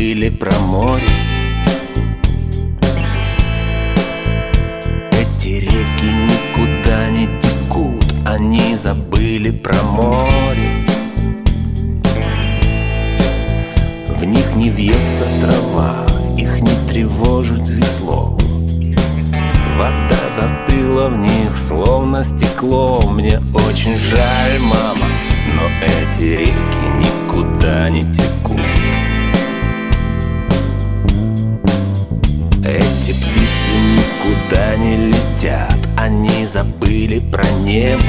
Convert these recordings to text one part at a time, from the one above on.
забыли про море. Эти реки никуда не текут, они забыли про море. В них не вьется трава, их не тревожит весло. Вода застыла в них, словно стекло. Мне очень жаль, мама, но эти реки никуда не текут. Эти птицы никуда не летят, они забыли про небо.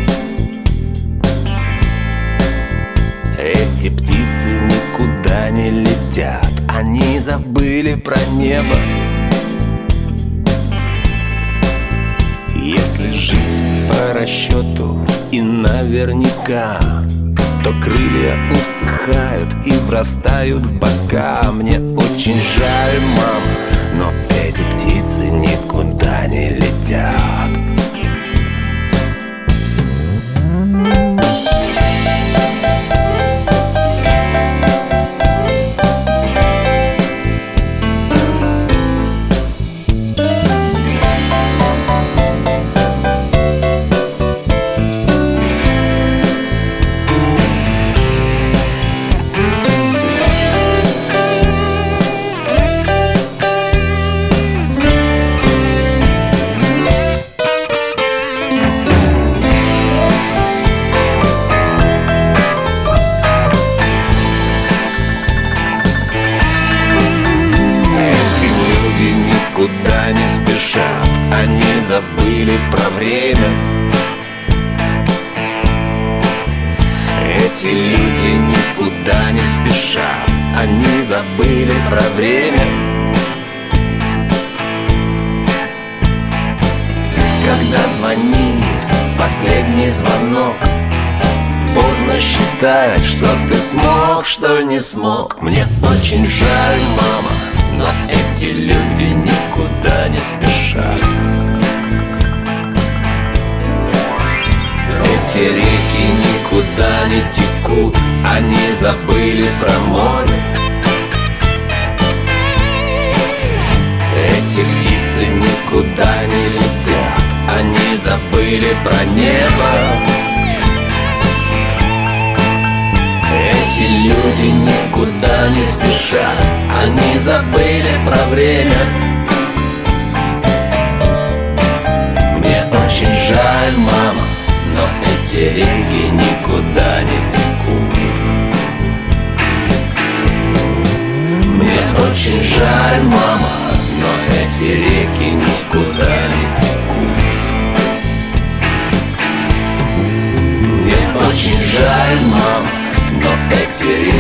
Эти птицы никуда не летят, они забыли про небо. Если жить по расчету и наверняка, то крылья усыхают и врастают в бока. Мне очень жаль, мама, но эти птицы никуда не летят. Никуда не спешат, они забыли про время. Эти люди никуда не спешат, они забыли про время. Когда звонит последний звонок, поздно считать, что ты смог, что не смог. Мне очень жаль, мама, но эти люди никуда не спешат. Эти реки никуда не текут, они забыли про море. Эти птицы никуда не летят, они забыли про небо. Эти люди никуда не спешат, они забыли про время. Мне очень жаль, мама, но эти реки никуда не текут. Мне очень жаль, мама, но эти реки никуда не текут. Мне очень жаль, мама, но эти реки